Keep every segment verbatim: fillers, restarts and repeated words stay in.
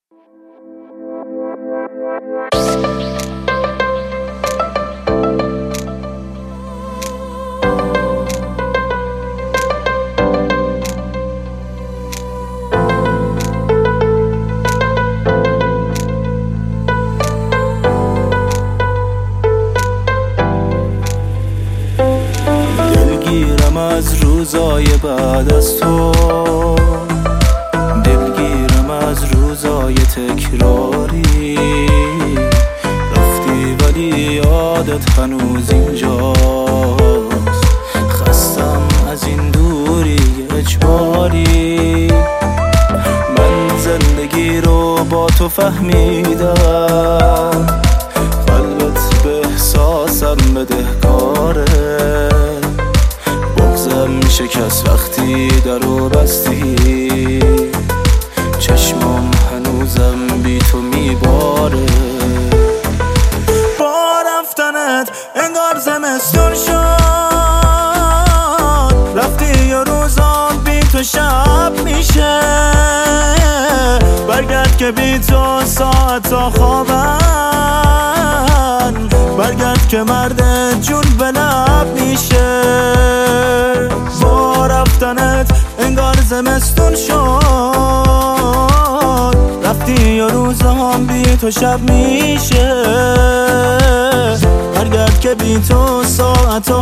دلگیرم از روزای بعد از تو، دلگیرم از روزای تکراری. رفتی ولی یادت هنوز اینجاست، خستم از این دوری اجباری. من زندگی رو با تو فهمیدم، قلبت به احساسم بدهکاره. بغضم شکست وقتی درو بستی، چشمم هنوزم بی تو میباره. با رفتنت انگار زمستون شد، رفتی و روزام بی تو شب میشه. برگرد که بی تو ساعتا خوابن، برگرد که مرد جون به لب میشه. با رفتنت انگار زمستون شد، رفتی و روزام بی تو شب میشه. برگرد که بی تو ساعتا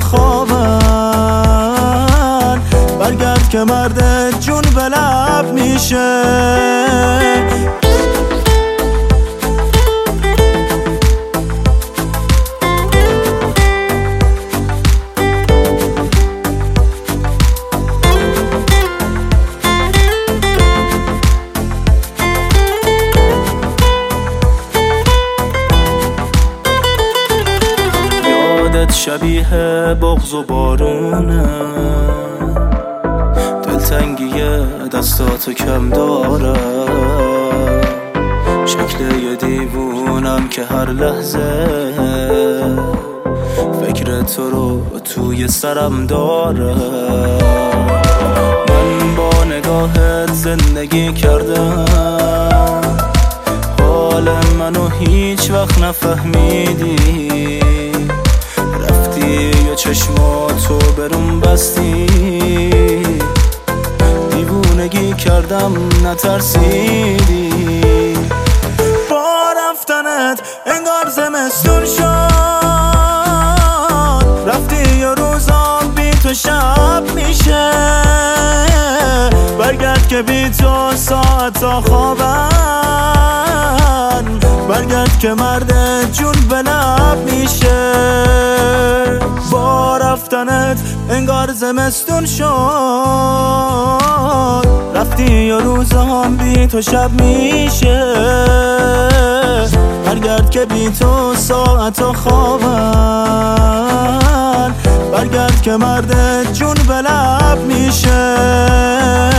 خوابن، برگرد که مرد جون به لب میشه. شبیه بغض و بارونه، دلتنگی دستاتو کم داره. شکل یه دیوونم که هر لحظه فکر تو رو توی سرم داره. من با نگاهت زندگی کردم، حال منو هیچ وقت نفهمیدی. رفتی یا چشماتو برون بستی، دیوونگی کردم نترسیدی. با رفتنت انگار زمستون شد، رفتی یا روزام بی تو شب میشه. برگرد که بی تو ساعتا خوابن، برگرد که مرد جون به لب میشه. با رفتنت انگار زمستون شد، رفتی و روزام بی تو شب میشه. برگرد که بی تو ساعتا خوابن، برگرد که مرد جون به لب میشه.